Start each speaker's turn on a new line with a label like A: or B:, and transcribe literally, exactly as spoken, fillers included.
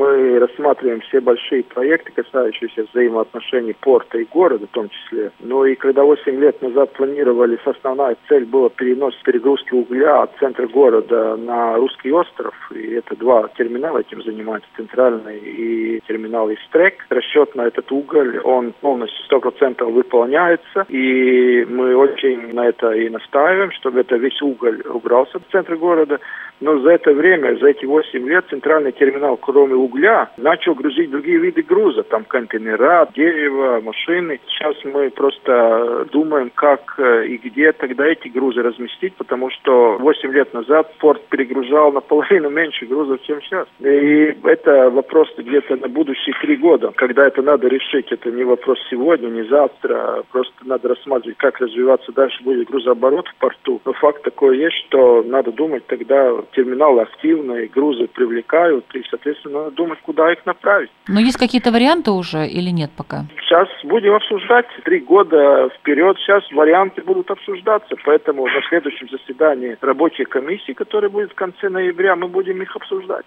A: мы рассматриваем все большие проекты, касающиеся взаимоотношений порта и города в том числе. Ну и когда восемь лет назад планировали, основная цель была перенос перегрузки угля от центра города на Русский остров, и это два терминала этим занимаются, центральный и терминал Истрек. Расчет на этот уголь, он полностью сто процентов выполняется, и мы очень на это и настаиваем, чтобы это весь уголь убрался в центр города. Но за это время, за эти восемь лет, центральный терминал, кроме угля, начал грузить другие виды груза. Там контейнера, дерево, машины. Сейчас мы просто думаем, как и где тогда эти грузы разместить, потому что восемь лет назад порт перегружал наполовину меньше грузов, чем сейчас. И это вопрос где-то на будущие три года. Когда это надо решить, это не вопрос сегодня, не завтра. Просто надо рассматривать, как развиваться дальше будет грузооборот в порту. Но факт такой есть, что надо думать тогда, терминалы активные, грузы привлекают, и, соответственно, надо думать, куда их направить.
B: Но есть какие-то варианты уже или нет пока?
A: Сейчас будем обсуждать. Три года вперед сейчас варианты будут обсуждаться, поэтому на следующем заседании рабочей комиссии, которая будет в конце ноября, мы будем их обсуждать.